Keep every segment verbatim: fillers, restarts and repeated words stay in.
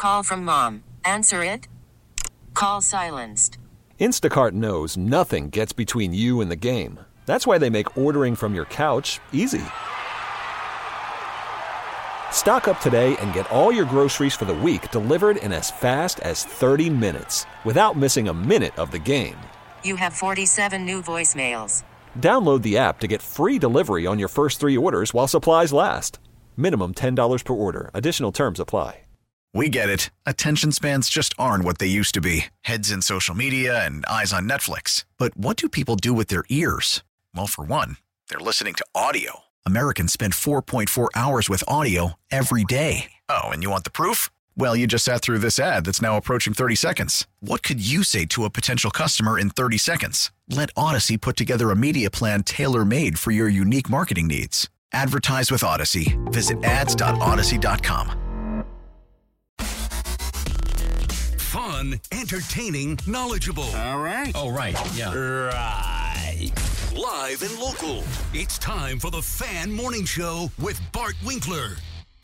Call from mom. Answer it. Call silenced. Instacart knows nothing gets between you and the game. That's why they make ordering from your couch easy. Stock up today and get all your groceries for the week delivered in as fast as thirty minutes without missing a minute of the game. You have forty-seven new voicemails. Download the app to get free delivery on your first three orders while supplies last. Minimum ten dollars per order. Additional terms apply. We get it. Attention spans just aren't what they used to be. Heads in social media and eyes on Netflix. But what do people do with their ears? Well, for one, they're listening to audio. Americans spend four point four hours with audio every day. Oh, and you want the proof? Well, you just sat through this ad that's now approaching thirty seconds. What could you say to a potential customer in thirty seconds? Let Odyssey put together a media plan tailor-made for your unique marketing needs. Advertise with Odyssey. Visit ads dot odyssey dot com. Fun, entertaining, knowledgeable. All right. Oh, right. Yeah. Right. Live and local. It's time for the Fan Morning Show with Bart Winkler.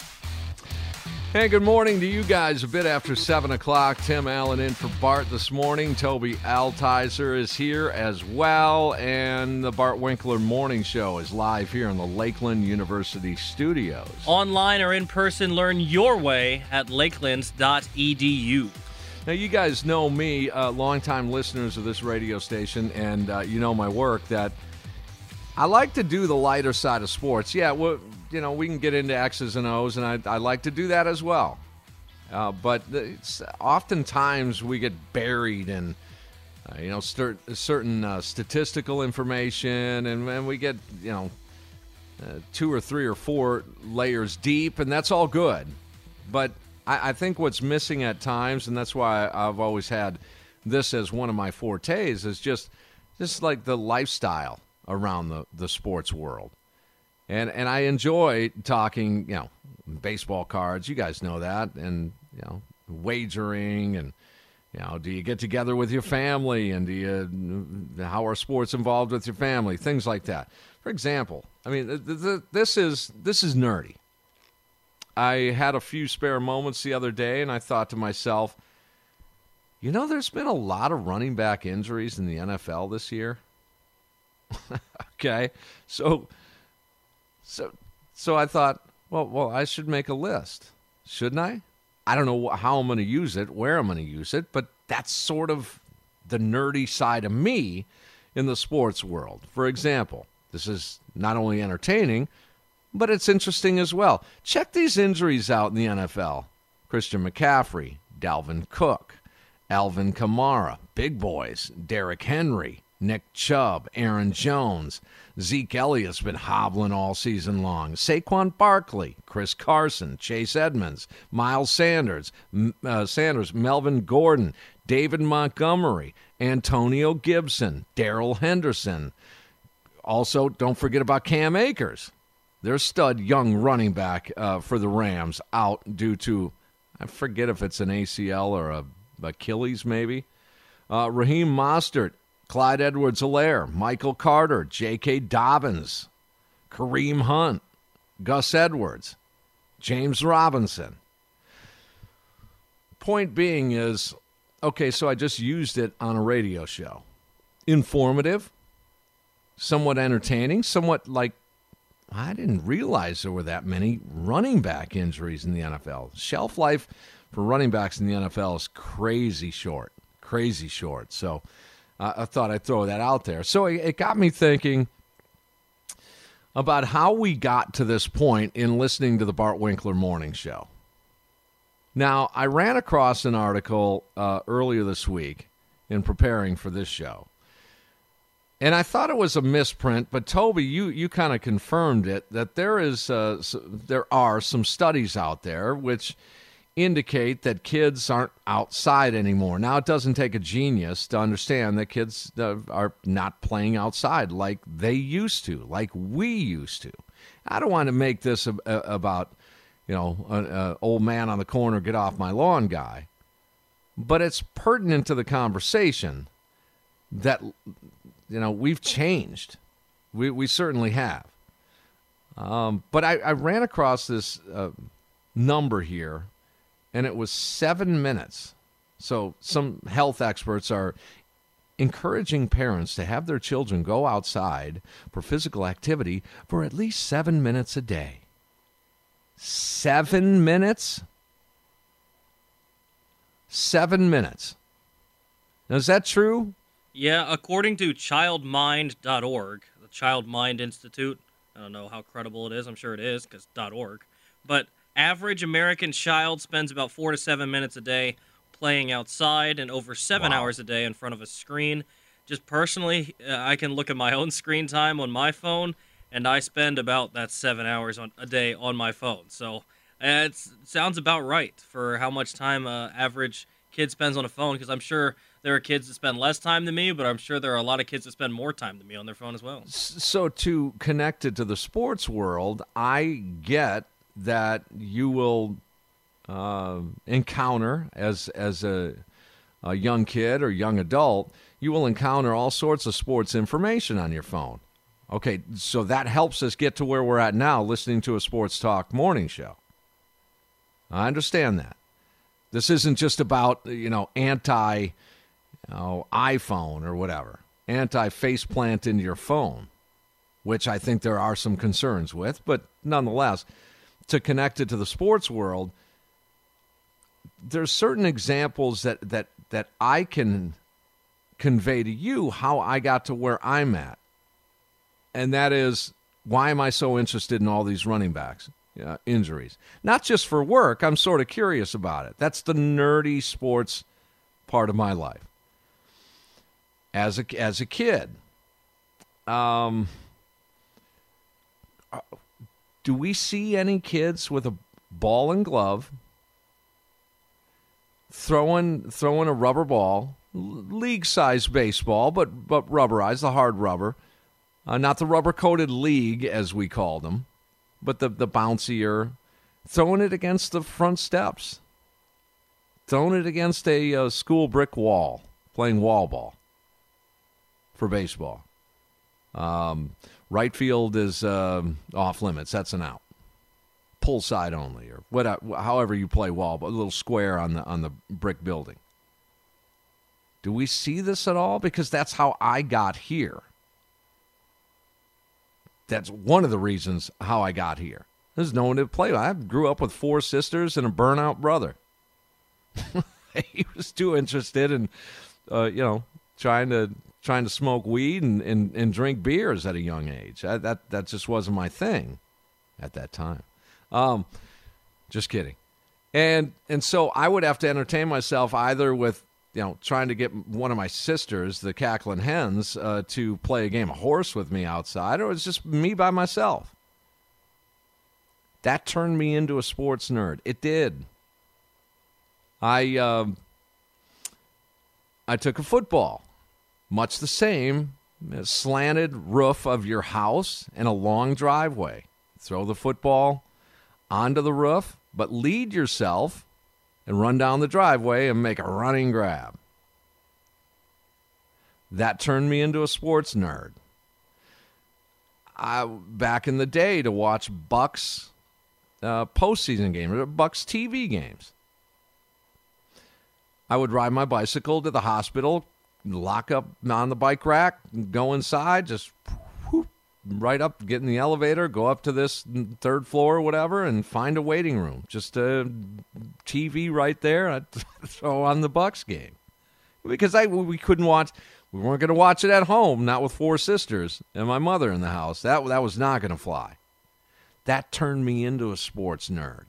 Hey, good morning to you guys. A bit after seven o'clock, Tim Allen in for Bart this morning. Toby Altizer is here as well, and the Bart Winkler Morning Show is live here in the Lakeland University studios. Online or in person, learn your way at lakelands dot e d u. Now, you guys know me, uh, longtime listeners of this radio station, and uh, you know my work, that I like to do the lighter side of sports. Yeah, well, you know, we can get into X's and O's, and I, I like to do that as well. Uh, but it's, oftentimes we get buried in, uh, you know, cer- certain uh, statistical information, and, and we get, you know, uh, two or three or four layers deep, and that's all good. But I, I think what's missing at times, and that's why I've always had this as one of my fortes, is just, just like the lifestyle around the, the sports world. And and I enjoy talking, you know, baseball cards. You guys know that. And, you know, wagering and, you know, do you get together with your family, and do you, how are sports involved with your family? Things like that. For example, I mean, th- th- this is this is nerdy. I had a few spare moments the other day, and I thought to myself, you know, there's been a lot of running back injuries in the N F L this year. Okay, so so so I thought, well, well, I should make a list, shouldn't I? I don't know how I'm going to use it, where I'm going to use it, but that's sort of the nerdy side of me in the sports world. For example, this is not only entertaining, but it's interesting as well. Check these injuries out in the N F L. Christian McCaffrey, Dalvin Cook, Alvin Kamara, big boys, Derrick Henry, Nick Chubb, Aaron Jones, Zeke Elliott's been hobbling all season long, Saquon Barkley, Chris Carson, Chase Edmonds, Miles Sanders, uh, Sanders, Melvin Gordon, David Montgomery, Antonio Gibson, Darrell Henderson. Also, don't forget about Cam Akers. Their stud young running back uh, for the Rams out due to, I forget if it's an A C L or a Achilles maybe. Uh, Raheem Mostert, Clyde Edwards-Helaire, Michael Carter, J K. Dobbins, Kareem Hunt, Gus Edwards, James Robinson. Point being is, okay, so I just used it on a radio show. Informative, somewhat entertaining, somewhat like, I didn't realize there were that many running back injuries in the N F L. Shelf life for running backs in the N F L is crazy short, crazy short. So uh, I thought I'd throw that out there. So it, it got me thinking about how we got to this point in listening to the Bart Winkler Morning Show. Now, I ran across an article uh, earlier this week in preparing for this show. And I thought it was a misprint, but Toby, you, you kind of confirmed it, that there is uh, there are some studies out there which indicate that kids aren't outside anymore. Now, it doesn't take a genius to understand that kids uh, are not playing outside like they used to, like we used to. I don't want to make this a, a, about, you know, an old man on the corner, get off my lawn guy. But it's pertinent to the conversation that, you know, we've changed. We we certainly have. Um, but I, I ran across this uh, number here and it was seven minutes. So some health experts are encouraging parents to have their children go outside for physical activity for at least seven minutes a day. Seven minutes? Seven minutes. Now, is that true? Yeah, according to child mind dot org, the Child Mind Institute, I don't know how credible it is. I'm sure it is because .org. But average American child spends about four to seven minutes a day playing outside and over seven Wow. hours a day in front of a screen. Just personally, uh, I can look at my own screen time on my phone, and I spend about that seven hours on a day on my phone. So uh, it's, it sounds about right for how much time uh, average kid spends on a phone, because I'm sure there are kids that spend less time than me, but I'm sure there are a lot of kids that spend more time than me on their phone as well. So to connect it to the sports world, I get that you will uh, encounter as as a, a young kid or young adult, you will encounter all sorts of sports information on your phone. Okay, so that helps us get to where we're at now, listening to a sports talk morning show. I understand that. This isn't just about, you know, anti, you know, iPhone or whatever, anti-faceplant into your phone, which I think there are some concerns with, but nonetheless, to connect it to the sports world, there's certain examples that, that, that I can convey to you how I got to where I'm at. And that is, why am I so interested in all these running backs uh, injuries? Not just for work. I'm sort of curious about it. That's the nerdy sports part of my life. As a, as a kid, um, do we see any kids with a ball and glove throwing throwing a rubber ball, league-size baseball, but but rubberized, the hard rubber, uh, not the rubber-coated league as we called them, but the the bouncier, throwing it against the front steps, throwing it against a uh, school brick wall, playing wall ball for baseball. Um, right field is uh, off limits. That's an out. Pull side only, or whatever, however you play wall, but a little square on the on the brick building. Do we see this at all? Because that's how I got here. That's one of the reasons how I got here. There's no one to play with. I grew up with four sisters and a burnout brother. He was too interested in, uh, you know, trying to trying to smoke weed and, and, and drink beers at a young age. I, that that just wasn't my thing at that time. Um, just kidding. And and so I would have to entertain myself either with, you know, trying to get one of my sisters, the cackling hens, uh, to play a game of horse with me outside, or it was just me by myself. That turned me into a sports nerd. It did. I um, I took a football, much the same, a slanted roof of your house and a long driveway. Throw the football onto the roof, but lead yourself and run down the driveway and make a running grab. That turned me into a sports nerd. I, back in the day, to watch Bucks uh, postseason games, or Bucks T V games, I would ride my bicycle to the hospital, lock up on the bike rack, go inside, just whoop, right up, get in the elevator, go up to this third floor or whatever, and find a waiting room. Just a T V right there. I'd throw on the Bucks game. Because I we couldn't watch, we weren't going to watch it at home, not with four sisters and my mother in the house. That, that was not going to fly. That turned me into a sports nerd.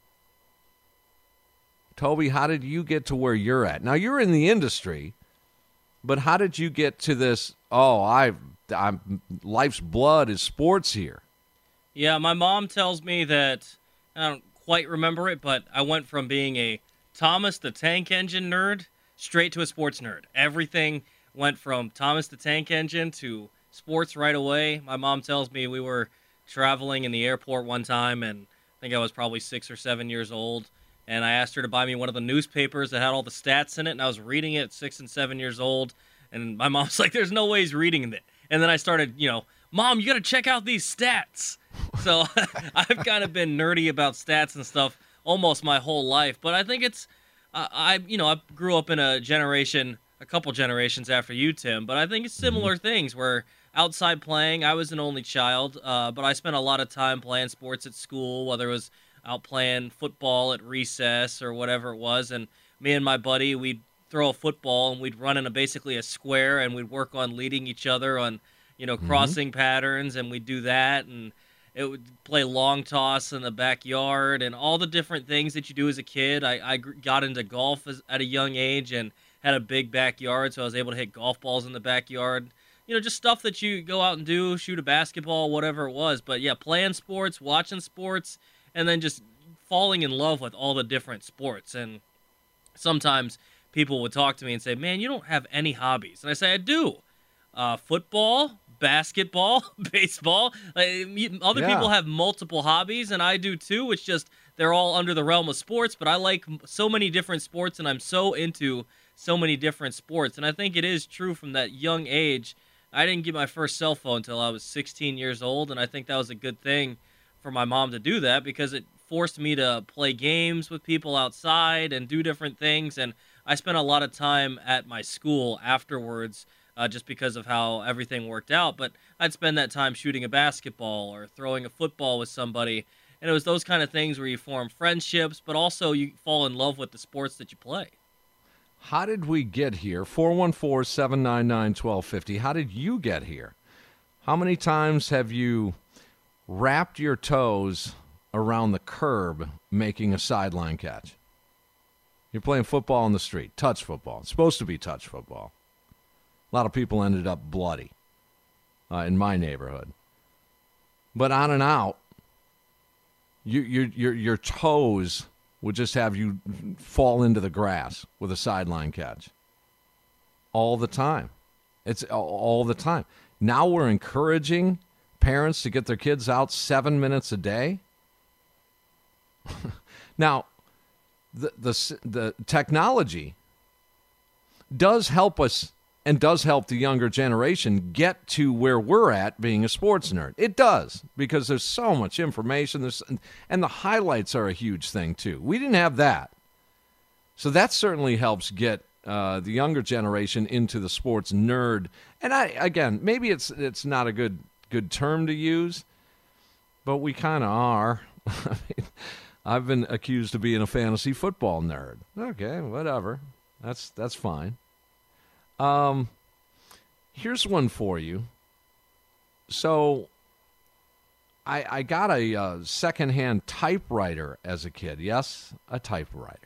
Toby, how did you get to where you're at? Now, you're in the industry, but how did you get to this, oh, I, I'm, life's blood is sports here? Yeah, my mom tells me that, I don't quite remember it, but I went from being a Thomas the Tank Engine nerd straight to a sports nerd. Everything went from Thomas the Tank Engine to sports right away. My mom tells me we were traveling in the airport one time, and I think I was probably six or seven years old, and I asked her to buy me one of the newspapers that had all the stats in it, and I was reading it at six and seven years old, and my mom's like, there's no way he's reading it. And then I started, you know, Mom, you got to check out these stats. So I've kind of been nerdy about stats and stuff almost my whole life. But I think it's, uh, I you know, I grew up in a generation, a couple generations after you, Tim. But I think it's similar mm-hmm. things where outside playing, I was an only child, uh, but I spent a lot of time playing sports at school, whether it was out playing football at recess or whatever it was. And me and my buddy, we'd throw a football and we'd run in a basically a square and we'd work on leading each other on, you know, crossing mm-hmm. patterns, and we'd do that, and it would play long toss in the backyard and all the different things that you do as a kid. I, I got into golf as, at a young age and had a big backyard, so I was able to hit golf balls in the backyard. You know, just stuff that you go out and do, shoot a basketball, whatever it was. But yeah, playing sports, watching sports, and then just falling in love with all the different sports. And sometimes people would talk to me and say, man, you don't have any hobbies. And I say, I do. Uh, football, basketball, baseball. Like, other yeah. people have multiple hobbies, and I do too. It's just they're all under the realm of sports, but I like so many different sports, and I'm so into so many different sports. And I think it is true from that young age. I didn't get my first cell phone until I was sixteen years old, and I think that was a good thing for my mom to do that because it forced me to play games with people outside and do different things. And I spent a lot of time at my school afterwards uh, just because of how everything worked out. But I'd spend that time shooting a basketball or throwing a football with somebody. And it was those kind of things where you form friendships, but also you fall in love with the sports that you play. How did we get here? four one four, seven nine nine, one two five zero. How did you get here? How many times have you wrapped your toes around the curb making a sideline catch? You're playing football in the street, touch football. It's supposed to be touch football. A lot of people ended up bloody uh, in my neighborhood. But on and out, you, your your your toes would just have you fall into the grass with a sideline catch. All the time. It's all the time. Now we're encouraging parents to get their kids out seven minutes a day. Now, the, the the technology does help us and does help the younger generation get to where we're at being a sports nerd. It does, because there's so much information. There's, and the highlights are a huge thing, too. We didn't have that. So that certainly helps get uh, the younger generation into the sports nerd. And I again, maybe it's it's not a good good term to use, but we kind of are. I mean, I've been accused of being a fantasy football nerd. Okay, whatever. That's that's fine. Um, here's one for you. So, I I got a uh, secondhand typewriter as a kid. Yes, a typewriter.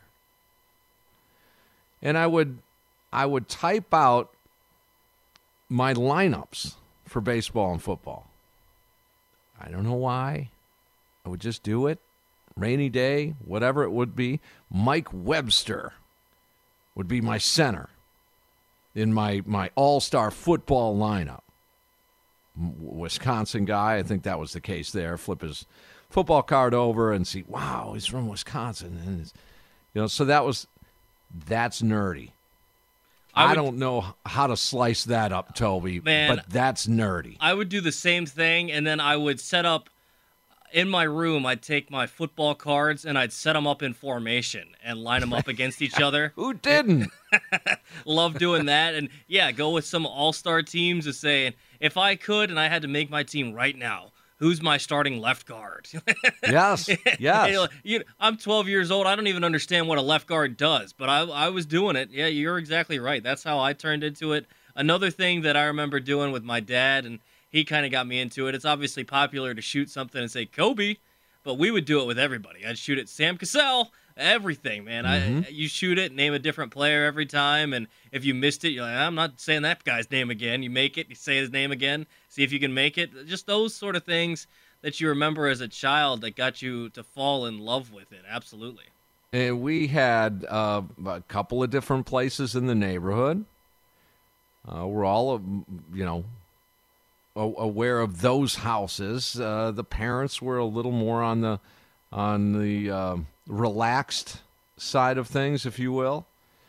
And I would I would type out my lineups for baseball and football. I don't know why. I would just do it. Rainy day, whatever it would be. Mike Webster would be my center in my, my all-star football lineup. Wisconsin guy, I think that was the case there. Flip his football card over and see, wow, he's from Wisconsin. And you know, so that was, that's nerdy. I, would, I don't know how to slice that up, Toby, man, but that's nerdy. I would do the same thing, and then I would set up, in my room, I'd take my football cards and I'd set them up in formation and line them up against each other. Who didn't? Love doing that. And, yeah, go with some all-star teams and saying, if I could and I had to make my team right now, who's my starting left guard? Yes, yes. You know, I'm twelve years old. I don't even understand what a left guard does, but I, I was doing it. Yeah, you're exactly right. That's how I turned into it. Another thing that I remember doing with my dad, and he kind of got me into it. It's obviously popular to shoot something and say Kobe, but we would do it with everybody. I'd shoot it Sam Cassell, everything, man. Mm-hmm. I, you shoot it, name a different player every time, and if you missed it, you're like, I'm not saying that guy's name again. You make it, you say his name again, see if you can make it. Just those sort of things that you remember as a child that got you to fall in love with it, absolutely. And we had uh, a couple of different places in the neighborhood. Uh, we're all, you know, aware of those houses. Uh, the parents were a little more on the on the uh, relaxed side of things, if you will.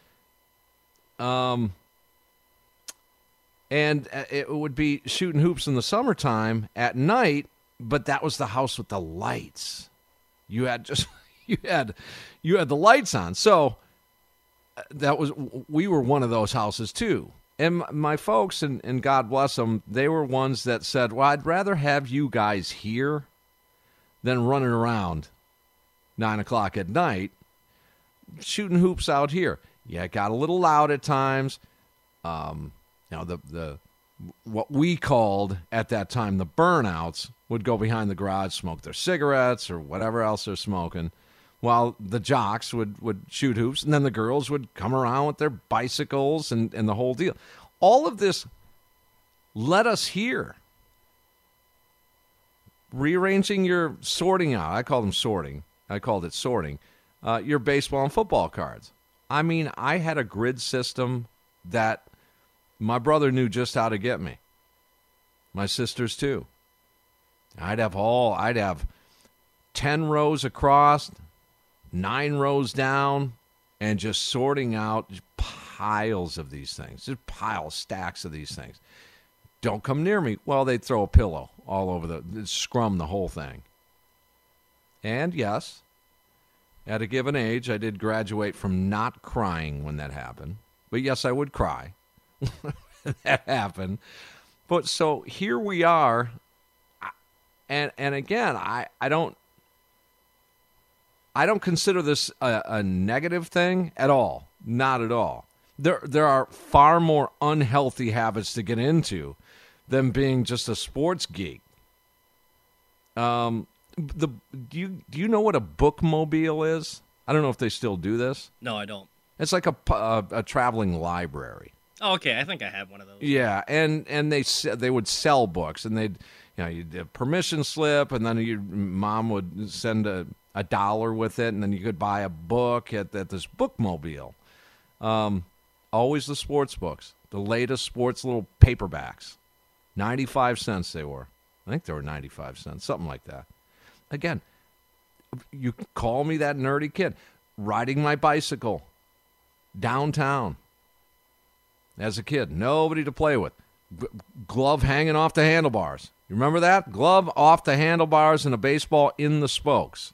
Um, and it would be shooting hoops in the summertime at night, but that was the house with the lights. You had just you had you had the lights on. So that was we were one of those houses too. And my folks, and, and God bless them, they were ones that said, well, I'd rather have you guys here than running around nine o'clock at night shooting hoops out here. Yeah, it got a little loud at times. Um, you know, the the what we called at that time the burnouts would go behind the garage, smoke their cigarettes or whatever else they're smoking, while the jocks would, would shoot hoops, and then the girls would come around with their bicycles and, and the whole deal. All of this led us here. Rearranging your sorting out, I call them sorting, I called it sorting, uh, your baseball and football cards. I mean, I had a grid system that my brother knew just how to get me. My sisters too. I'd have all, I'd have ten rows across, nine rows down, and just sorting out piles of these things, just piles, stacks of these things. Don't come near me. Well, they'd throw a pillow all over the, scrum the whole thing. And yes, at a given age, I did graduate from not crying when that happened. But yes, I would cry. That happened. But so here we are. And and again, I, I don't I don't consider this a, a negative thing at all. Not at all. There there are far more unhealthy habits to get into than being just a sports geek. Um, the do you do you know what a bookmobile is? I don't know if they still do this. No, I don't. It's like a a, a traveling library. Oh, okay. I think I have one of those. Yeah, and and they they would sell books, and they'd you know you'd have permission slip, and then your mom would send a, a dollar with it, and then you could buy a book at, at this bookmobile. Um, always the sports books, the latest sports little paperbacks, ninety-five cents they were. I think they were ninety-five cents, something like that. Again, you call me that nerdy kid, riding my bicycle downtown. As a kid, nobody to play with. G- glove hanging off the handlebars. You remember that? Glove off the handlebars and a baseball in the spokes.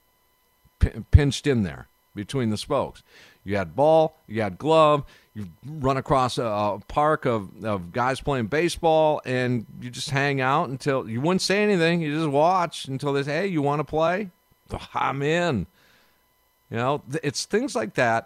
P- pinched in there between the spokes. You had ball, you had glove, you run across a, a park of, of guys playing baseball, and you just hang out until, you wouldn't say anything, you just watch until they say, hey, you want to play? I'm in. You know, it's things like that.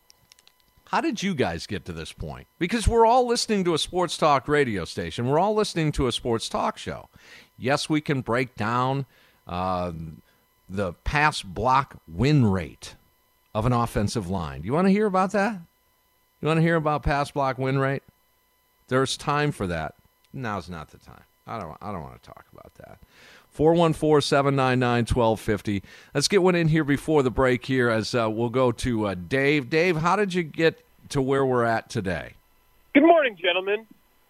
How did you guys get to this point? Because we're all listening to a sports talk radio station. We're all listening to a sports talk show. Yes, we can break down uh, the pass block win rate of an offensive line. You want to hear about that? You want to hear about pass block win rate? There's time for that. Now's not the time. I don't, I don't want to talk about that. four one four, seven nine nine, one two five zero. Let's get one in here before the break here as uh, we'll go to uh, Dave. Dave, how did you get to where we're at today? Good morning, gentlemen.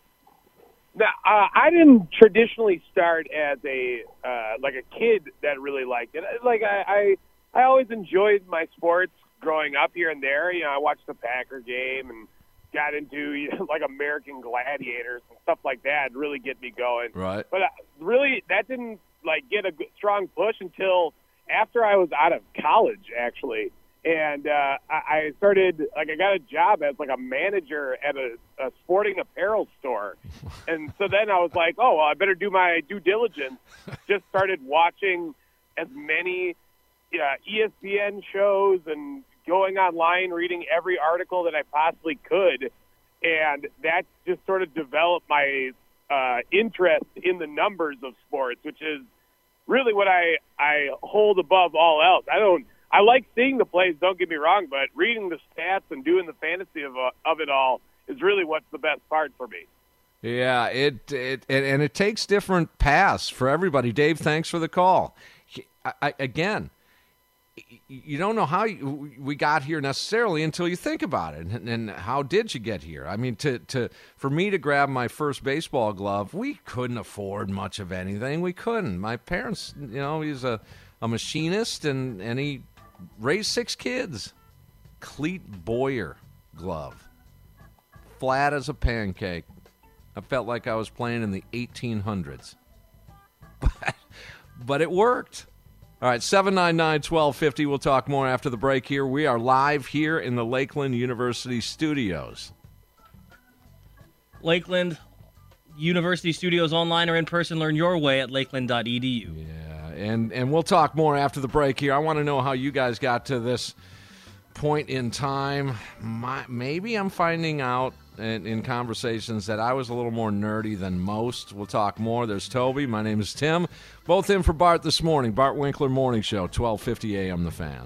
Now, uh, I didn't traditionally start as a uh, like a kid that really liked it. Like I, I, I always enjoyed my sports growing up here and there. You know, I watched the Packer game and got into you know, like American Gladiators and stuff like that. Really get me going. Right. But uh, really, that didn't like get a good, strong push until after I was out of college, actually. And uh, I, I started, like, I got a job as, like, a manager at a, a sporting apparel store. And so then I was like, oh, well, I better do my due diligence. Just started watching as many uh, E S P N shows and going online, reading every article that I possibly could. And that just sort of developed my uh, interest in the numbers of sports, which is really what I, I hold above all else. I don't. I like seeing the plays, don't get me wrong, but reading the stats and doing the fantasy of, uh, of it all is really what's the best part for me. Yeah, it, it and, and it takes different paths for everybody. Dave, thanks for the call. I, I, again, you don't know how you, we got here necessarily until you think about it. And, and how did you get here? I mean, to, to for me to grab my first baseball glove, we couldn't afford much of anything. We couldn't. My parents, you know, he's a, a machinist, and, and he raised six kids. Cleat Boyer glove. Flat as a pancake. I felt like I was playing in the eighteen hundreds. But, but it worked. All right, seven nine nine, one two five zero. We'll talk more after the break here. We are live here in the Lakeland University studios. Lakeland University Studios, online or in person. Learn your way at lakeland dot e d u. Yeah, and, and we'll talk more after the break here. I want to know how you guys got to this point in time. My, maybe I'm finding out in, in conversations that I was a little more nerdy than most. We'll talk more. There's Toby. My name is Tim. Both in for Bart this morning. Bart Winkler Morning Show, twelve fifty a.m. The Fan.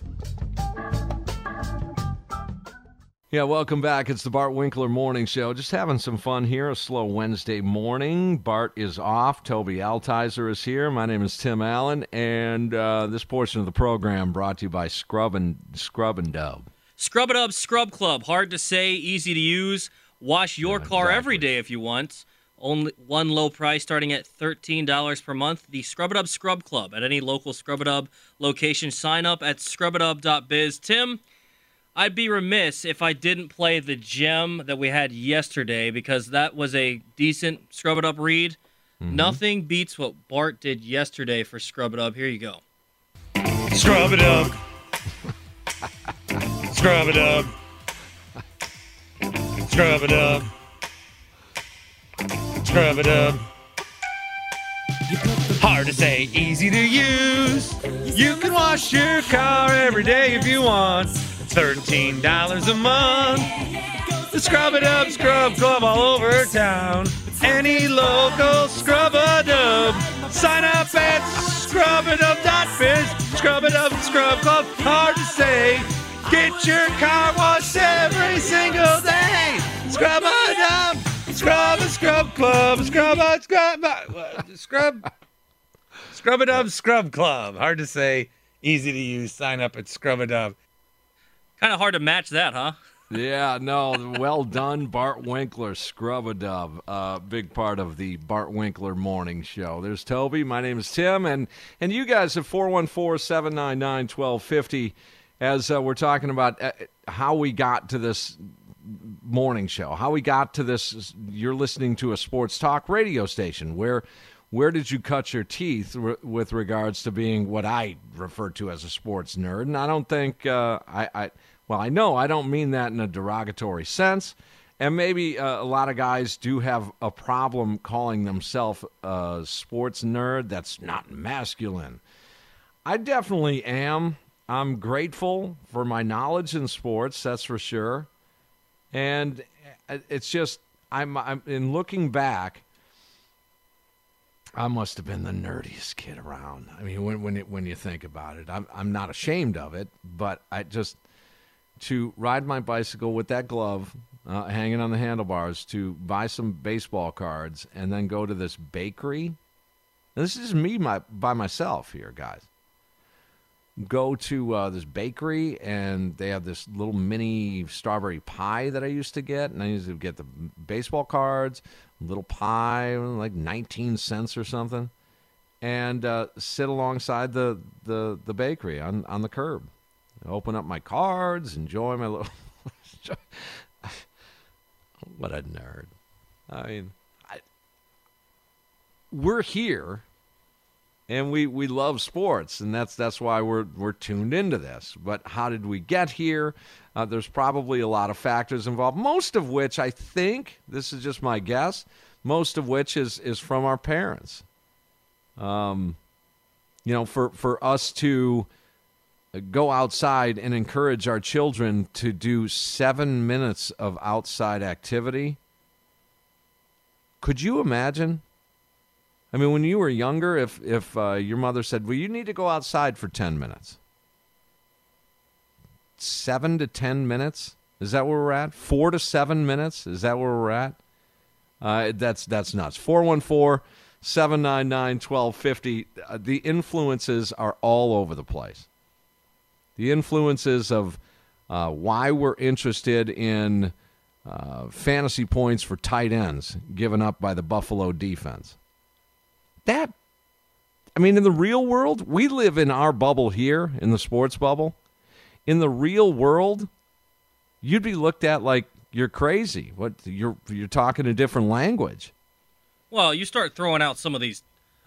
Yeah, welcome back. It's the Bart Winkler Morning Show. Just having some fun here. A slow Wednesday morning. Bart is off. Toby Altizer is here. My name is Tim Allen, and uh, this portion of the program brought to you by Scrub and Scrub and Dub. Scrub It Up Scrub Club. Hard to say, easy to use. Wash your Yeah, car exactly. every day if you want. Only one low price starting at thirteen dollars per month. The Scrub It Up Scrub Club at any local Scrub It Up location. Sign up at scrub it up dot biz. Tim, I'd be remiss if I didn't play the gem that we had yesterday because that was a decent Scrub It Up read. Mm-hmm. Nothing beats what Bart did yesterday for Scrub It Up. Here you go. Scrub it up. Scrub it up. Scrub it up. Scrub it up. Hard to say, easy to use. You can wash your car every day if you want. thirteen dollars a month. The Scrub It Up Scrub Club all over town. Any local Scrub A Dub. Sign up at scrub it up dot biz. Scrub It Up Scrub Club. Hard to say. Get your car washed every single day. Scrub It Up. Scrub a Scrub Club. Scrub a Scrub. Scrub. Scrub It Up Scrub Club. Hard to say. Easy to use. Sign up at Scrub It Up. Kind of hard to match that, huh? Yeah, no, well done, Bart Winkler, Scrub-a-Dub, uh, big part of the Bart Winkler Morning Show. There's Toby, my name is Tim, and, and you guys at four one four, seven nine nine, one two five zero as uh, we're talking about uh, how we got to this morning show, how we got to this. You're listening to a sports talk radio station. Where where did you cut your teeth r- with regards to being what I refer to as a sports nerd? And I don't think uh, I, I well, I know I don't mean that in a derogatory sense. And maybe uh, a lot of guys do have a problem calling themselves a sports nerd. That's not masculine. I definitely am. I'm grateful for my knowledge in sports, that's for sure. And it's just, I'm, I'm in looking back, I must have been the nerdiest kid around. I mean, when when, it, when you think about it, I'm, I'm not ashamed of it, but I just, to ride my bicycle with that glove uh, hanging on the handlebars, to buy some baseball cards, and then go to this bakery. Now, this is me my, by myself here, guys. Go to uh, this bakery, and they have this little mini strawberry pie that I used to get, and I used to get the baseball cards, little pie, like nineteen cents or something, and uh, sit alongside the, the, the bakery on, on the curb. Open up my cards, enjoy my little... What a nerd. I mean, I... we're here... And we, we love sports, and that's that's why we're we're tuned into this. But how did we get here? Uh, there's probably a lot of factors involved, most of which I think, this is just my guess, most of which is, is from our parents. Um, you know, for, for us to go outside and encourage our children to do seven minutes of outside activity, could you imagine? I mean, when you were younger, if if uh, your mother said, well, you need to go outside for ten minutes. Seven to ten minutes? Is that where we're at? Four to seven minutes? Is that where we're at? Uh, that's that's nuts. four one four, seven nine nine, one two five zero. Uh, the influences are all over the place. The influences of uh, why we're interested in uh, fantasy points for tight ends given up by the Buffalo defense. That, I mean, in the real world, we live in our bubble here, in the sports bubble. In the real world, you'd be looked at like you're crazy. What you're you're talking a different language. Well, you start throwing out some of these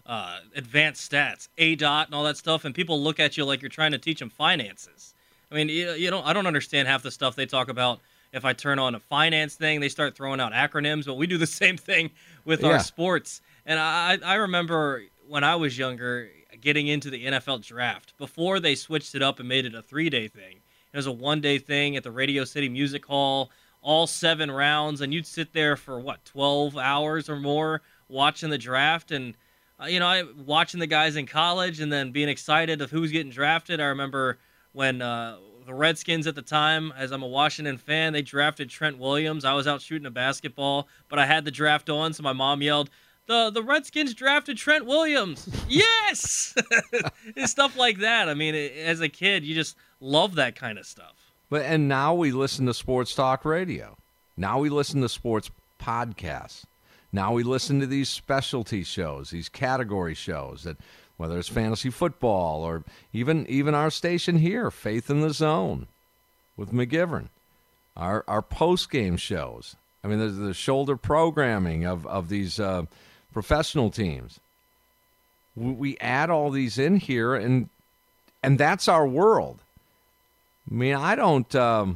uh, advanced stats, A D O T and all that stuff, and people look at you like you're trying to teach them finances. I mean, you, you don't. I don't understand half the stuff they talk about. If I turn on a finance thing, they start throwing out acronyms, but we do the same thing with Yeah. our sports. And I, I remember when I was younger getting into the N F L draft before they switched it up and made it a three-day thing. It was a one-day thing at the Radio City Music Hall, all seven rounds, and you'd sit there for, what, twelve hours or more watching the draft. And, uh, you know, I, watching the guys in college and then being excited of who's getting drafted. I remember when uh, the Redskins at the time, as I'm a Washington fan, they drafted Trent Williams. I was out shooting a basketball, but I had the draft on, so my mom yelled, The the Redskins drafted Trent Williams. Yes! And stuff like that. I mean, as a kid, you just love that kind of stuff. But and now we listen to sports talk radio. Now we listen to sports podcasts. Now we listen to these specialty shows, these category shows that whether it's fantasy football or even even our station here, Faith in the Zone with McGivern. Our our post game shows. I mean, there's the shoulder programming of of these uh, professional teams. We, we add all these in here, and and that's our world. I mean, I don't, um,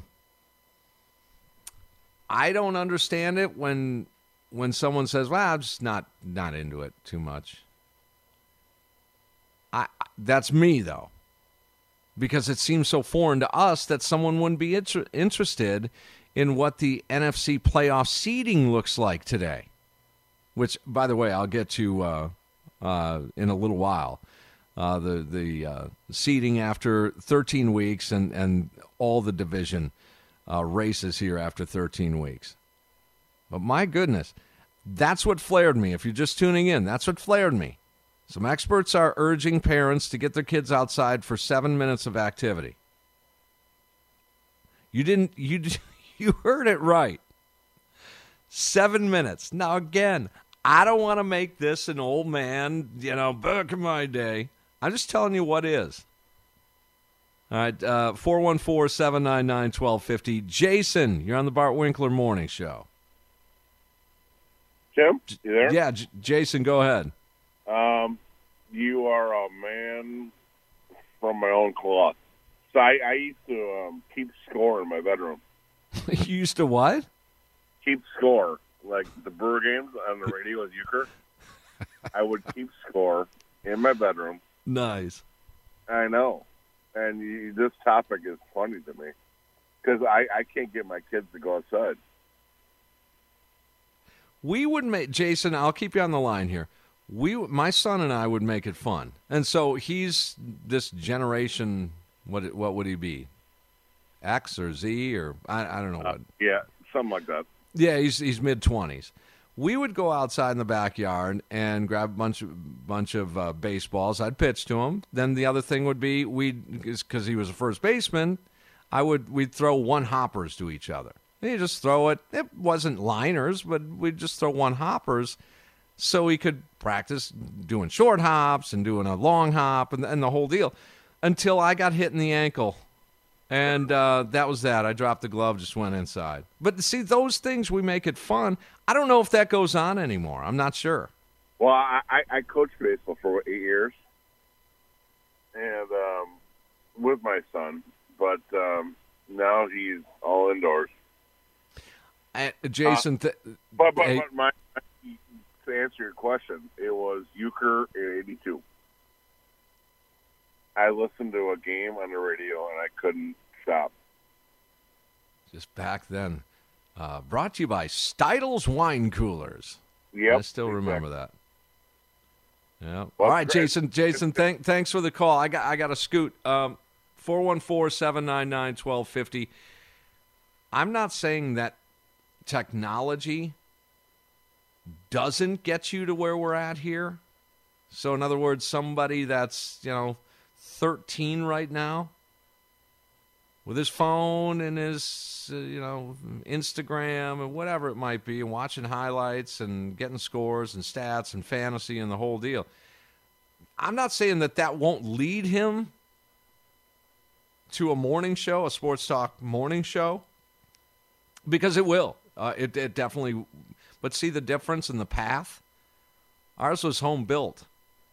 I don't understand it when when someone says, "Well, I'm just not not into it too much." I that's me though, because it seems so foreign to us that someone wouldn't be inter- interested in what the N F C playoff seeding looks like today. Which, by the way, I'll get to uh, uh, in a little while. Uh, the the uh, seeding after thirteen weeks and, and all the division uh, races here after thirteen weeks. But my goodness, that's what flared me. If you're just tuning in, that's what flared me. Some experts are urging parents to get their kids outside for seven minutes of activity. You didn't you you heard it right. Seven minutes. Now again, I don't want to make this an old man, you know, back in my day. I'm just telling you what is. All right, uh, four one four, seven nine nine, one two five zero. Jason, you're on the Bart Winkler Morning Show. Jim, you there? Yeah, J- Jason, go ahead. Um, you are a man from my own cloth. So I, I used to um, keep score in my bedroom. You used to what? Keep score. Like the Brewer games on the radio with Euchre. I would keep score in my bedroom. Nice. I know. And you, this topic is funny to me because I, I can't get my kids to go outside. We would make, Jason, I'll keep you on the line here. We, my son and I would make it fun. And so he's this generation, what what would he be? X or Z or I, I don't know what. Uh, yeah, something like that. Yeah, he's he's mid-twenties. We would go outside in the backyard and grab a bunch of, bunch of uh, baseballs. I'd pitch to him. Then the other thing would be, we'd, because he was a first baseman, I would we'd throw one-hoppers to each other. You just throw it. It wasn't liners, but we'd just throw one-hoppers so he could practice doing short hops and doing a long hop and, and the whole deal until I got hit in the ankle. And uh, that was that. I dropped the glove, just went inside. But see, those things, we make it fun. I don't know if that goes on anymore. I'm not sure. Well, I, I, I coached baseball for eight years, and um, with my son, but um, now he's all indoors. Uh, Jason, th- uh, but but, hey, but my, to answer your question, it was Euchre in eighty-two. I listened to a game on the radio, and I couldn't stop. Just back then. Uh, brought to you by Steidl's Wine Coolers. Yep, I still remember that. Yeah. Well, All right, great. Jason. Jason, thank, thanks for the call. I got I got to scoot. Um, four one four, seven nine nine, one two five zero. I'm not saying that technology doesn't get you to where we're at here. So, in other words, somebody that's, you know, thirteen right now with his phone and his, uh, you know, Instagram and whatever it might be, and watching highlights and getting scores and stats and fantasy and the whole deal. I'm not saying that that won't lead him to a morning show, a sports talk morning show, because it will. Uh, it, it definitely, but see the difference in the path? Ours was home built.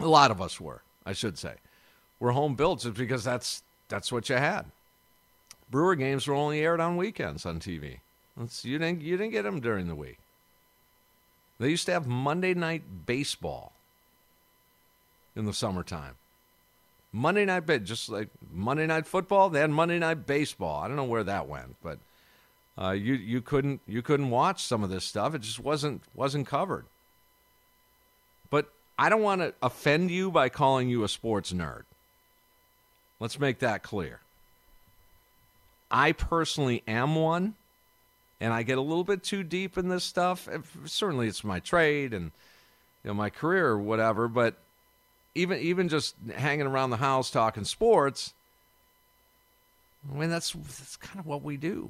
A lot of us were, I should say. We're home built just because that's that's what you had. Brewer games were only aired on weekends on T V. That's, you didn't you didn't get them during the week. They used to have Monday night baseball in the summertime. Monday night, just like Monday night football, they had Monday night baseball. I don't know where that went, but uh, you you couldn't you couldn't watch some of this stuff. It just wasn't wasn't covered. But I don't want to offend you by calling you a sports nerd. Let's make that clear. I personally am one, and I get a little bit too deep in this stuff. Certainly, it's my trade and you know my career or whatever, but. Even even just hanging around the house talking sports, I mean, that's, that's kind of what we do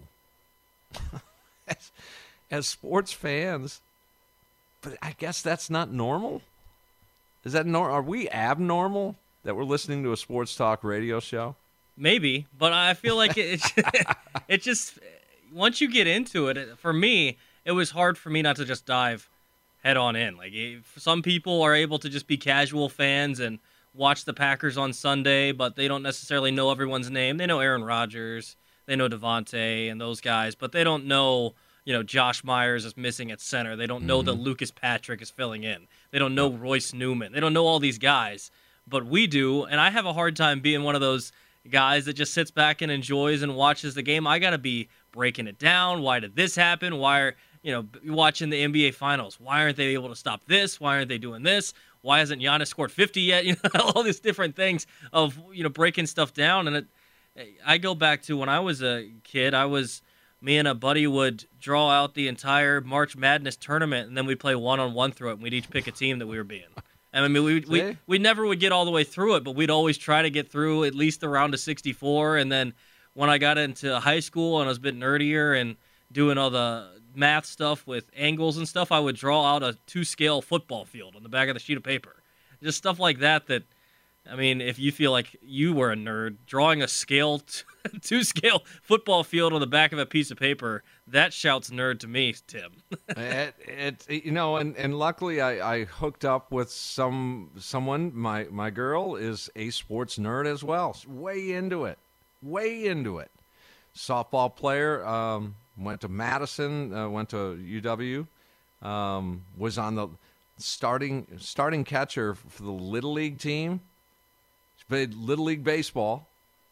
as, as sports fans. But I guess that's not normal. Is that nor- Are we abnormal that we're listening to a sports talk radio show? Maybe, but I feel like it, it, it just, once you get into it, for me, it was hard for me not to just dive head on in. Like, if some people are able to just be casual fans and watch the Packers on Sunday, but they don't necessarily know everyone's name. They know Aaron Rodgers, they know Devontae and those guys, but they don't know, you know, Josh Myers is missing at center. They don't know Mm-hmm. that Lucas Patrick is filling in. They don't know Royce Newman. They don't know all these guys, but we do, and I have a hard time being one of those guys that just sits back and enjoys and watches the game. I got to be breaking it down. Why did this happen? Why are You know, watching the N B A Finals. Why aren't they able to stop this? Why aren't they doing this? Why hasn't Giannis scored fifty yet? You know, all these different things of, you know, breaking stuff down. And it, I go back to when I was a kid, I was, me and a buddy would draw out the entire March Madness tournament, and then we'd play one-on-one through it, and we'd each pick a team that we were being. And I mean, we, we, we never would get all the way through it, but we'd always try to get through at least the round of sixty-four. And then when I got into high school and I was a bit nerdier and doing all the math stuff with angles and stuff, I would draw out a two-scale football field on the back of the sheet of paper. Just stuff like that that, I mean, if you feel like you were a nerd, drawing a scale, two-scale football field on the back of a piece of paper, that shouts nerd to me, Tim. it, it, you know, and, and luckily I, I hooked up with some someone, my, my girl is a sports nerd as well. She's way into it, way into it. Softball player, um, went to Madison, uh, went to U W, um, was on the starting starting catcher for the Little League team. She played Little League baseball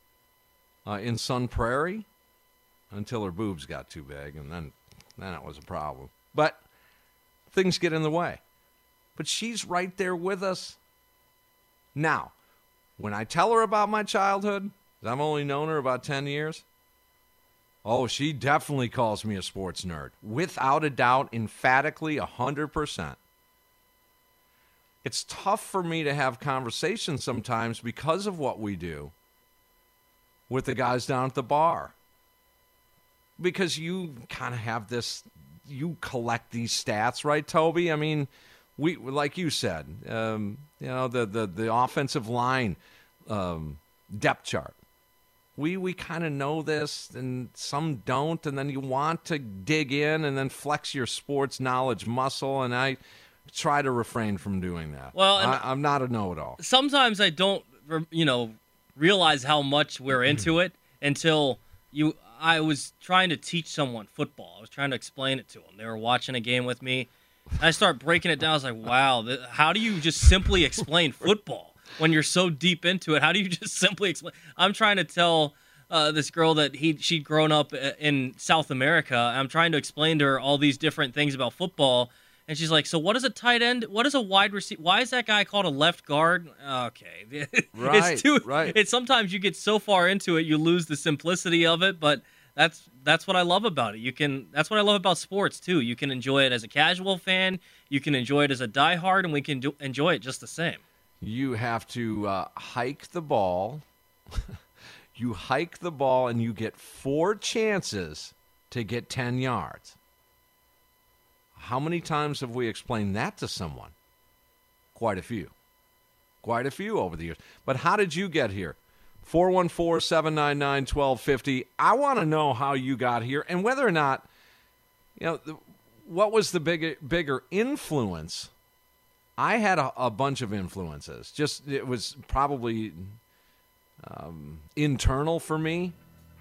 uh, in Sun Prairie until her boobs got too big, and then, then it was a problem. But things get in the way. But she's right there with us. Now, when I tell her about my childhood, 'cause I've only known her about ten years, oh, she definitely calls me a sports nerd. Without a doubt, emphatically, one hundred percent. It's tough for me to have conversations sometimes because of what we do with the guys down at the bar. Because you kind of have this, you collect these stats, right, Toby? I mean, we, like you said, um, you know, the, the, the offensive line um, depth chart. We we kind of know this, and some don't, and then you want to dig in and then flex your sports knowledge muscle, and I try to refrain from doing that. Well, I, I'm not a know-it-all. Sometimes I don't, you know, realize how much we're into it until you. I was trying to teach someone football. I was trying to explain it to them. They were watching a game with me. I start breaking it down. I was like, wow, th- how do you just simply explain football? When you're so deep into it, how do you just simply explain? I'm trying to tell uh, this girl that he she'd grown up in South America. I'm trying to explain to her all these different things about football, and she's like, "So what is a tight end? What is a wide receiver? Why is that guy called a left guard?" Okay, right, it's too, right. It's sometimes you get so far into it, you lose the simplicity of it. But that's that's what I love about it. You can that's what I love about sports too. You can enjoy it as a casual fan. You can enjoy it as a diehard, and we can do, enjoy it just the same. You have to uh, hike the ball. You hike the ball, and you get four chances to get ten yards. How many times have we explained that to someone? Quite a few. Quite a few over the years. But how did you get here? four one four, seven nine nine, one two five zero. I want to know how you got here and whether or not, you know, what was the bigger, bigger influence I had a, a bunch of influences. Just it was probably um, internal for me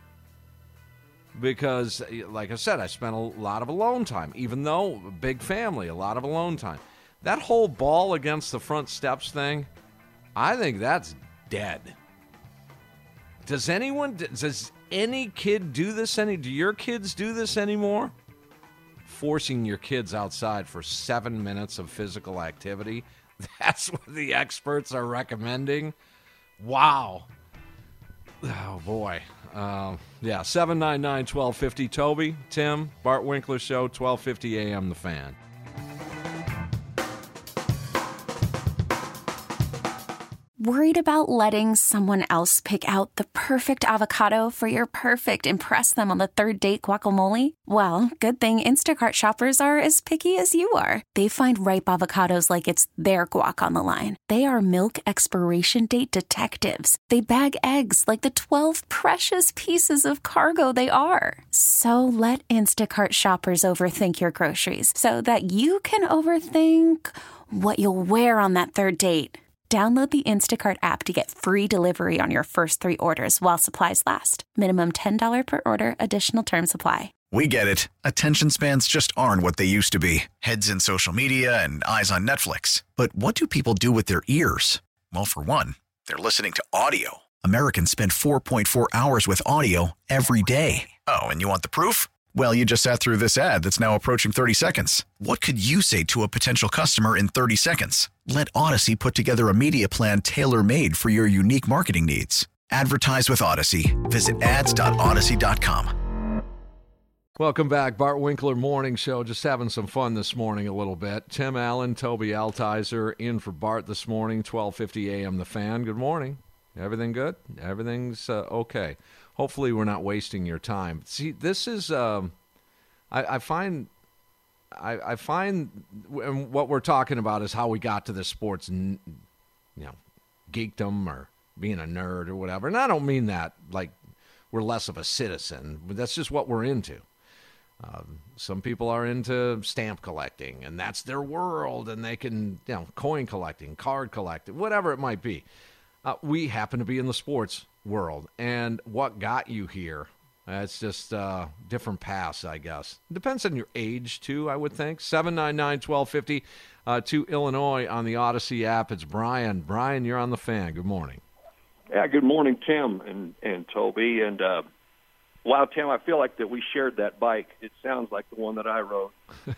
because, like I said, I spent a lot of alone time. Even though big family, a lot of alone time. That whole ball against the front steps thing, I think that's dead. Does anyone? Does any kid do this? Any? Do your kids do this anymore? Forcing your kids outside for seven minutes of physical activity. That's what the experts are recommending. Wow. Oh, boy. Uh, yeah, seven nine nine, one two five zero. Toby, Tim, Bart Winkler Show, twelve fifty A M The Fan. Worried about letting someone else pick out the perfect avocado for your perfect impress them on the third date guacamole? Well, good thing Instacart shoppers are as picky as you are. They find ripe avocados like it's their guac on the line. They are milk expiration date detectives. They bag eggs like the twelve precious pieces of cargo they are. So let Instacart shoppers overthink your groceries so that you can overthink what you'll wear on that third date. Download the Instacart app to get free delivery on your first three orders while supplies last. Minimum ten dollars per order. Additional terms apply. We get it. Attention spans just aren't what they used to be. Heads in social media and eyes on Netflix. But what do people do with their ears? Well, for one, they're listening to audio. Americans spend four point four hours with audio every day. Oh, and you want the proof? Well, you just sat through this ad that's now approaching thirty seconds. What could you say to a potential customer in thirty seconds? Let Odyssey put together a media plan tailor-made for your unique marketing needs. Advertise with Odyssey. Visit ads dot odyssey dot com. Welcome back, Bart Winkler Morning Show. Just having some fun this morning a little bit. Tim Allen, Toby Altizer in for Bart this morning, twelve fifty A M The Fan. Good morning. Everything good? Everything's uh, okay. Hopefully we're not wasting your time. See, this is, um, I, I find, I, I find, and what we're talking about is how we got to this sports, you know, geekdom or being a nerd or whatever. And I don't mean that like we're less of a citizen, but that's just what we're into. Um, some people are into stamp collecting, and that's their world, and they can, you know, coin collecting, card collecting, whatever it might be. Uh, we happen to be in the sports world, and what got you here? Uh, it's just uh, different paths, I guess. Depends on your age, too, I would think. seven nine nine, one two five zero uh, to Illinois on the Odyssey app. It's Brian. Brian, you're on the Fan. Good morning. Yeah, good morning, Tim and, and Toby. And, uh, wow, Tim, I feel like that we shared that bike. It sounds like the one that I rode.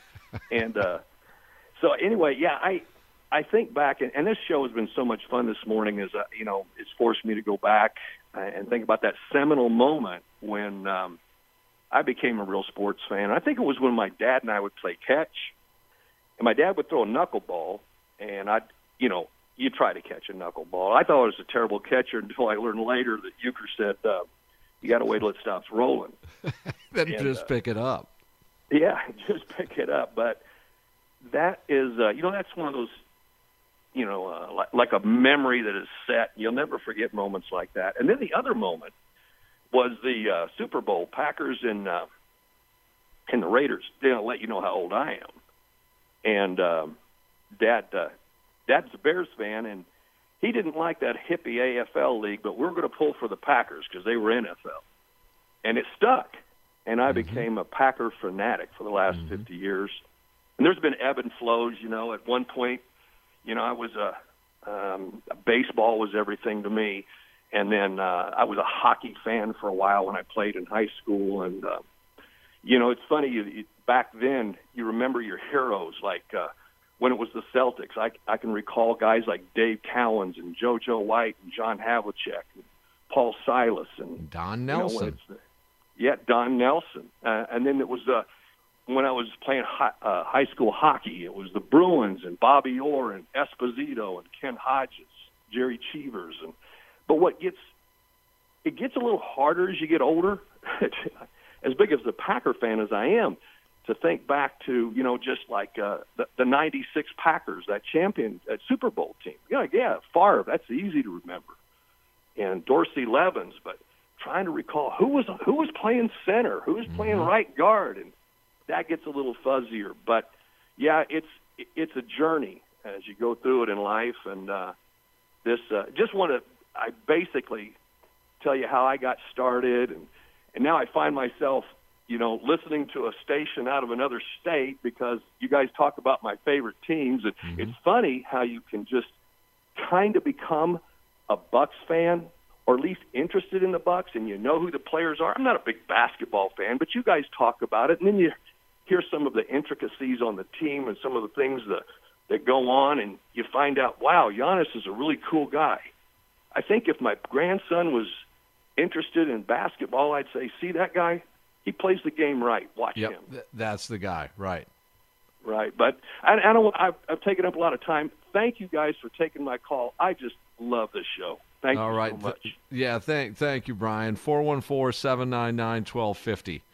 and uh, so, anyway, yeah, I – I think back, and, and this show has been so much fun this morning, as uh, you know, it's forced me to go back and think about that seminal moment when um, I became a real sports fan. I think it was when my dad and I would play catch, and my dad would throw a knuckleball, and I'd, you know, you try to catch a knuckleball. I thought I was a terrible catcher until I learned later that Euchre said, uh, you got to wait till it stops rolling. Then and, just uh, pick it up. Yeah, just pick it up. But that is, uh, you know, that's one of those, you know, uh, like, like a memory that is set. You'll never forget moments like that. And then the other moment was the uh, Super Bowl, Packers and uh, and the Raiders. They'll let you know how old I am. And um, Dad, uh, Dad's a Bears fan, and he didn't like that hippie A F L league, but we we're going to pull for the Packers because they were N F L. And it stuck. And I mm-hmm. became a Packer fanatic for the last mm-hmm. fifty years. And there's been ebb and flows, you know. At one point, you know, I was a um, baseball was everything to me, and then uh, I was a hockey fan for a while when I played in high school. And uh, you know, it's funny. You, you, back then, you remember your heroes. Like uh, when it was the Celtics, I, I can recall guys like Dave Cowens and JoJo White and John Havlicek, and Paul Silas, and Don Nelson. You know, it's, yeah, Don Nelson. Uh, and then it was uh, when I was playing hi- uh, high school hockey, it was the Bruins and Bobby Orr and Esposito and Ken Hodges, Jerry Cheevers. And but what gets it gets a little harder as you get older. As big as the Packer fan as I am, to think back to, you know, just like uh, the, the ninety-six Packers, that champion, that Super Bowl team. You know, yeah, Favre, that's easy to remember, and Dorsey Levens, but trying to recall who was who was playing center, who was playing mm-hmm. right guard, and that gets a little fuzzier. But yeah, it's it's a journey, as you go through it in life. And uh, this, uh, just want to, I basically tell you how I got started, and and now I find myself, you know, listening to a station out of another state because you guys talk about my favorite teams. And mm-hmm. it's funny how you can just kind of become a Bucks fan, or at least interested in the Bucks, and you know who the players are. I'm not a big basketball fan, but you guys talk about it, and then you hear some of the intricacies on the team and some of the things that, that go on, and you find out, wow, Giannis is a really cool guy. I think if my grandson was interested in basketball, I'd say, see that guy? He plays the game right. Watch yep, him. Th- that's the guy, right. Right, but I, I don't. I've, I've taken up a lot of time. Thank you guys for taking my call. I just love this show. Thank All you right. so much. Th- yeah, thank thank you, Brian. four one four, seven nine nine, one two five zero.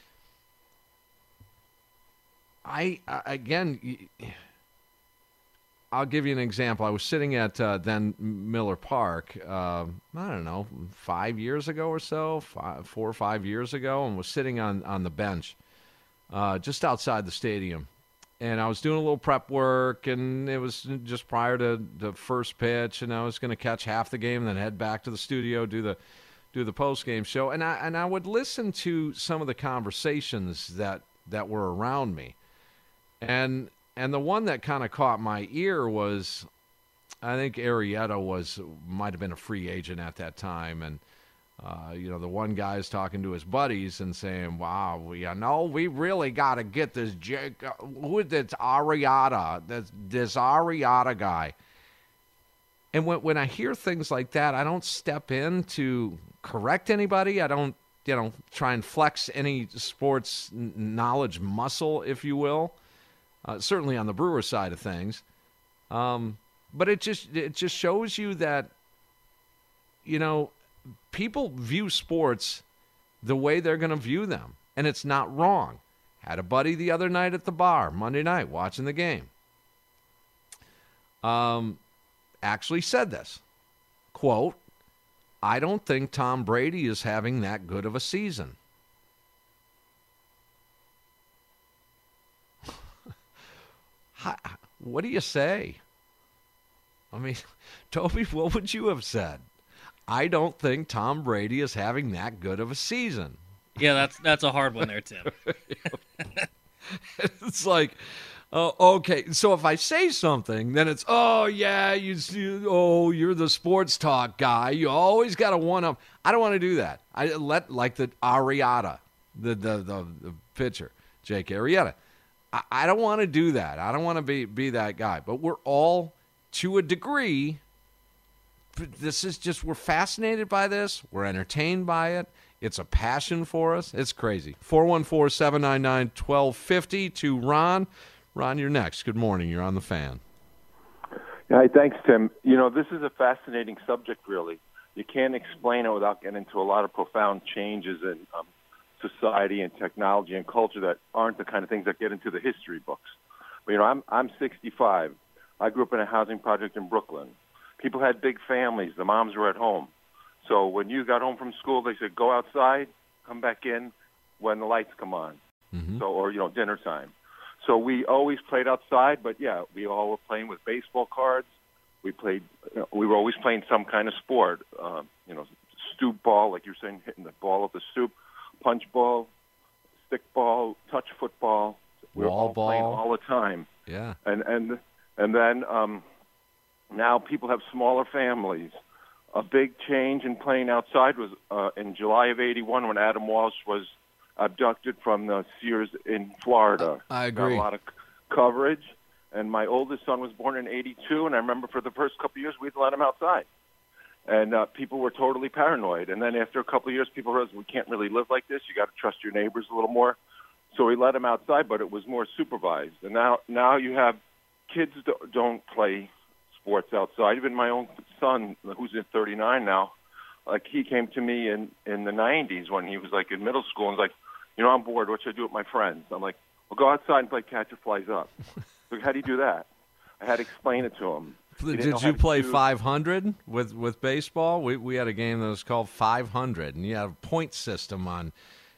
I, I again, I'll give you an example. I was sitting at uh, then Miller Park, uh, I don't know, five years ago or so, five, four or five years ago, and was sitting on, on the bench uh, just outside the stadium. And I was doing a little prep work, and it was just prior to the first pitch, and I was going to catch half the game and then head back to the studio, do the do the post-game show. And I and I would listen to some of the conversations that, that were around me. And and the one that kind of caught my ear was, I think Arrieta was might have been a free agent at that time, and Uh, you know, the one guy's talking to his buddies and saying, wow, we, you know, we really got to get this Jake, uh, who is this Arrieta, this, this Arrieta guy. And when, when I hear things like that, I don't step in to correct anybody. I don't, you know, try and flex any sports n- knowledge muscle, if you will, uh, certainly on the Brewer side of things. Um, but it just, it just shows you that, you know, people view sports the way they're going to view them, and it's not wrong. Had a buddy the other night at the bar, Monday night, watching the game. Um, actually said this, quote, I don't think Tom Brady is having that good of a season. What do you say? I mean, Toby, what would you have said? I don't think Tom Brady is having that good of a season. Yeah, that's that's a hard one there, Tim. It's like, oh, okay. So if I say something, then it's, oh yeah, you, you oh you're the sports talk guy. You always got to one up. I don't want to do that. I let like the Arrieta, the the the, the pitcher, Jake Arrieta. I, I don't want to do that. I don't want to be be that guy. But we're all, to a degree. This is just, we're fascinated by this. We're entertained by it. It's a passion for us. It's crazy. four one four, seven nine nine, one two five zero to Ron. Ron, you're next. Good morning. You're on the Fan. Hi, thanks, Tim. You know, this is a fascinating subject, really. You can't explain it without getting into a lot of profound changes in um, society and technology and culture that aren't the kind of things that get into the history books. But, you know, I'm I'm sixty-five. I grew up in a housing project in Brooklyn. People had big families. The moms were at home. So when you got home from school, they said, go outside, come back in when the lights come on. Mm-hmm. So, or, you know, dinner time. So we always played outside, but, yeah, we all were playing with baseball cards. We played, you know, we were always playing some kind of sport, uh, you know, stoop ball, like you were saying, hitting the ball of the stoop, punch ball, stick ball, touch football. We were Wall all ball. playing all the time. Yeah. And, and, and then, um, now people have smaller families. A big change in playing outside was uh, in July of eighty-one when Adam Walsh was abducted from the Sears in Florida. I agree. Got a lot of c- coverage. And my oldest son was born in eighty-two, and I remember for the first couple of years we'd let him outside. And uh, people were totally paranoid. And then after a couple of years, people realized we can't really live like this. You got to trust your neighbors a little more. So we let him outside, but it was more supervised. And now, now you have kids do- don't play sports outside. Even my own son, who's in thirty-nine now, like he came to me in in the nineties when he was like in middle school and was like, you know, I'm bored. What should I do with my friends? I'm like, well, go outside and play catch a flies up. Like, how do you do that? I had to explain it to him. Did you play five hundred with, with baseball? We we had a game that was called five hundred, and you had a point system on,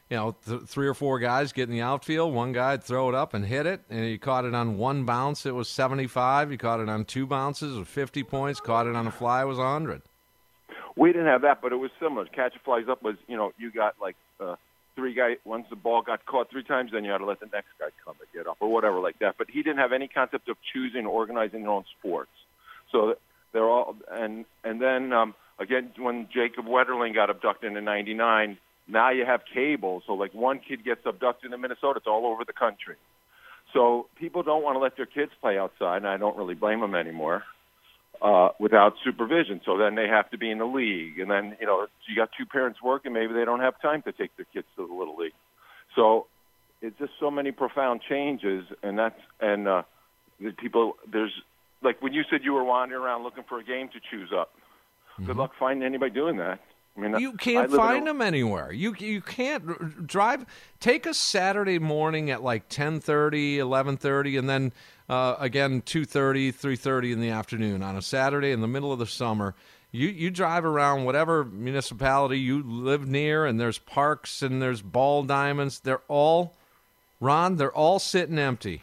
you know, th- three or four guys get in the outfield. One guy'd throw it up and hit it, and you caught it on one bounce, it was seventy-five. You caught it on two bounces, it was fifty points. Caught it on a fly, it was one hundred. We didn't have that, but it was similar. Catch a flies up was, you know, you got like uh, three guys. Once the ball got caught three times, then you had to let the next guy come and get up or whatever like that. But he didn't have any concept of choosing or organizing their own sports. So they're all and and then um, again when Jacob Wetterling got abducted in ninety-nine, now you have cable. So like one kid gets abducted in Minnesota, it's all over the country. So people don't want to let their kids play outside, and I don't really blame them anymore. Uh, without supervision, so then they have to be in the league, and then you know you got two parents working, maybe they don't have time to take their kids to the little league. So it's just so many profound changes, and that's and uh, the people there's like when you said you were wandering around looking for a game to choose up. Mm-hmm. Good luck finding anybody doing that. I mean, you can't find them anywhere. You you can't drive. Take a Saturday morning at like ten thirty, eleven thirty, and then uh, again two thirty, three thirty in the afternoon on a Saturday in the middle of the summer. You you drive around whatever municipality you live near, and there's parks and there's ball diamonds. They're all, Ron, they're all sitting empty.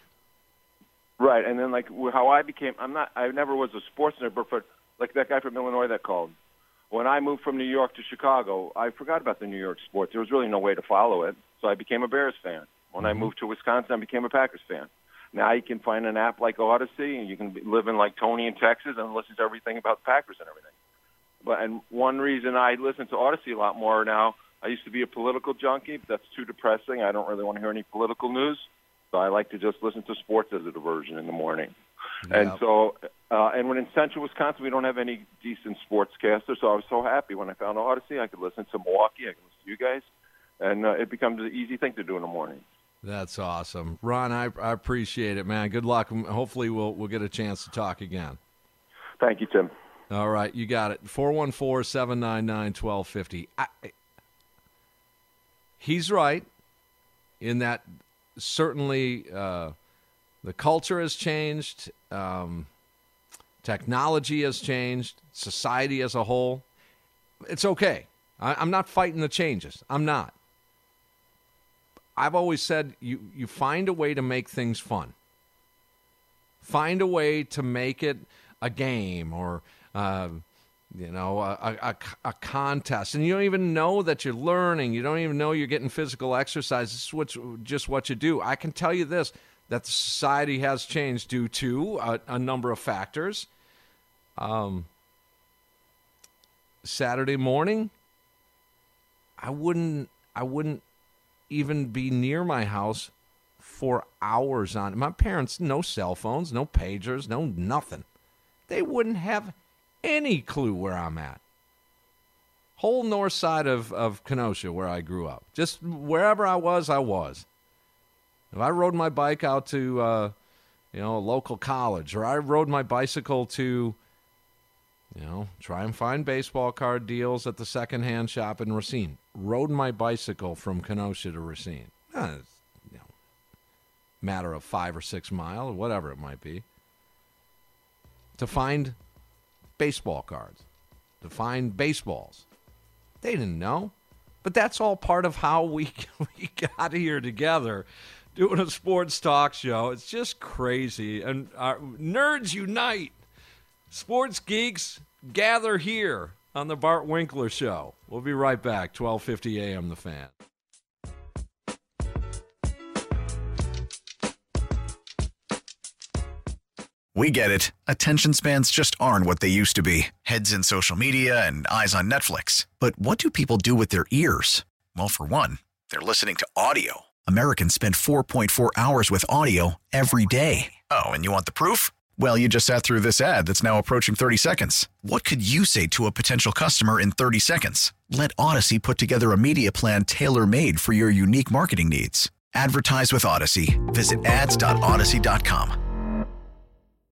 Right, and then like how I became, I'm not, I never was a sports nerd, but for, like that guy from Illinois that called. When I moved from New York to Chicago, I forgot about the New York sports. There was really no way to follow it, so I became a Bears fan. When I moved to Wisconsin, I became a Packers fan. Now you can find an app like Odyssey, and you can live in like Tony in Texas and listen to everything about the Packers and everything. But and one reason I listen to Odyssey a lot more now, I used to be a political junkie, but that's too depressing. I don't really want to hear any political news, so I like to just listen to sports as a diversion in the morning. Yep. And so, uh, and when in central Wisconsin, we don't have any decent sportscasters, so I was so happy when I found Odyssey. I could listen to Milwaukee, I could listen to you guys, and uh, it becomes an easy thing to do in the morning. That's awesome. Ron, I, I appreciate it, man. Good luck. Hopefully we'll we'll get a chance to talk again. Thank you, Tim. All right, you got it. four one four, seven nine nine, one two five zero. I, he's right in that certainly uh, the culture has changed, um, technology has changed, society as a whole. It's okay. I, I'm not fighting the changes. I'm not. I've always said you, you find a way to make things fun. Find a way to make it a game or, uh, you know, a, a, a contest. And you don't even know that you're learning. You don't even know you're getting physical exercise. This is what's, just what you do. I can tell you this, that the society has changed due to a, a number of factors. Um, Saturday morning, I wouldn't, I wouldn't, even be near my house for hours on. My parents, no cell phones, no pagers, no nothing. They wouldn't have any clue where I'm at. Whole north side of, of Kenosha where I grew up. Just wherever I was, I was. If I rode my bike out to, uh, you know, a local college, or I rode my bicycle to, you know, try and find baseball card deals at the secondhand shop in Racine. Rode my bicycle from Kenosha to Racine. Eh, it's, you know, matter of five or six miles, whatever it might be. To find baseball cards. To find baseballs. They didn't know. But that's all part of how we, we got here together doing a sports talk show. It's just crazy. And our nerds unite. Sports geeks, gather here on the Bart Winkler Show. We'll be right back, twelve fifty a.m. The Fan. We get it. Attention spans just aren't what they used to be. Heads in social media and eyes on Netflix. But what do people do with their ears? Well, for one, they're listening to audio. Americans spend four point four hours with audio every day. Oh, and you want the proof? Well, you just sat through this ad that's now approaching thirty seconds. What could you say to a potential customer in thirty seconds? Let Odyssey put together a media plan tailor-made for your unique marketing needs. Advertise with Odyssey. Visit ads dot odyssey dot com.